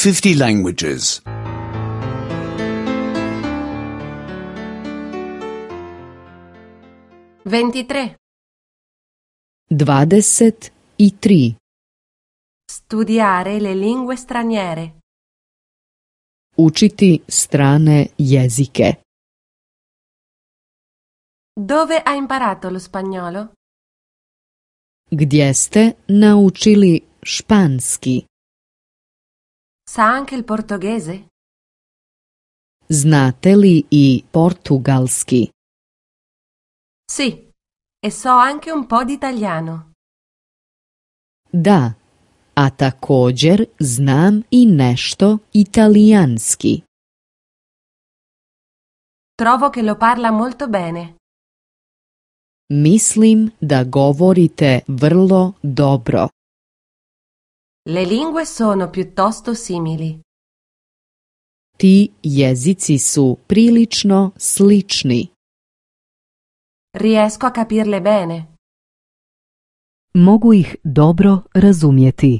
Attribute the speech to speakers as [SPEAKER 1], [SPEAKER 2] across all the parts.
[SPEAKER 1] 50 languages.
[SPEAKER 2] 23.
[SPEAKER 3] 23.
[SPEAKER 2] Studiare le lingue straniere.
[SPEAKER 3] Učiti strane jezike.
[SPEAKER 2] Dove hai imparato lo spagnolo?
[SPEAKER 3] Gdje ste naučili španski?
[SPEAKER 2] Sa anche il portoghese?
[SPEAKER 3] Znate li i portugalski?
[SPEAKER 2] Sì, e so anche un po' di italiano.
[SPEAKER 3] Da, a također znam i nešto italijanski.
[SPEAKER 2] Trovo che lo parla molto bene.
[SPEAKER 3] Mislim da govorite vrlo dobro.
[SPEAKER 2] Le lingue sono piuttosto simili.
[SPEAKER 3] Ti jezici su prilično slični.
[SPEAKER 2] Riesco a capirle bene.
[SPEAKER 4] Mogu ih dobro razumjeti.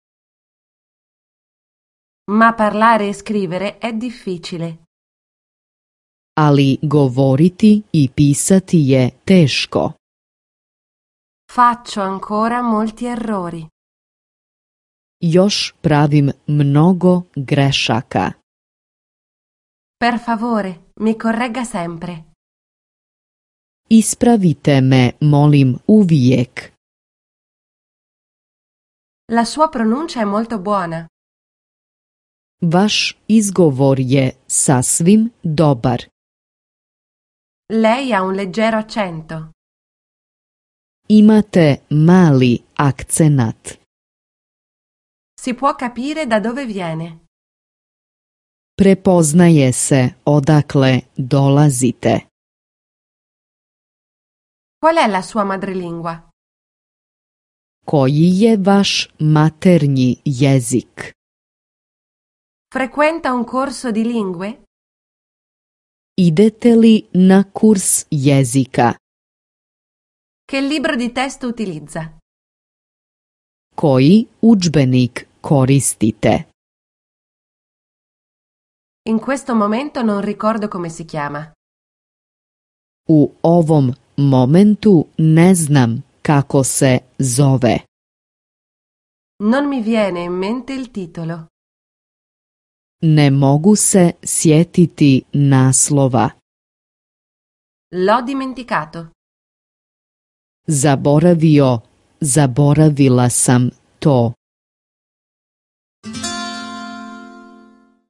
[SPEAKER 2] Ma parlare e scrivere è difficile.
[SPEAKER 3] Ali govoriti i pisati je teško.
[SPEAKER 2] Faccio ancora molti errori.
[SPEAKER 3] Još pravim mnogo grešaka.
[SPEAKER 2] Per favore, mi corregga sempre.
[SPEAKER 3] Ispravite me, molim, uvijek.
[SPEAKER 2] La sua pronuncia è molto buona.
[SPEAKER 3] Vaš izgovor je sasvim dobar.
[SPEAKER 2] Lei ha un leggero accento.
[SPEAKER 3] Imate mali akcenat.
[SPEAKER 2] Si può capire da dove viene.
[SPEAKER 3] Prepoznaje se odakle dolazite.
[SPEAKER 2] Qual è la sua madrelingua?
[SPEAKER 3] Koji je vaš maternji jezik?
[SPEAKER 2] Frequenta un corso di lingue?
[SPEAKER 3] Idete li na kurs jezika?
[SPEAKER 2] Che libro di testo utilizza?
[SPEAKER 3] Koji udžbenik koristite?
[SPEAKER 2] In questo momento non ricordo come si chiama.
[SPEAKER 3] U ovom momentu ne znam kako se zove.
[SPEAKER 2] Non mi viene in mente il titolo.
[SPEAKER 3] Ne mogu se sjetiti naslova.
[SPEAKER 2] L'ho dimenticato.
[SPEAKER 3] Zaboravila sam to.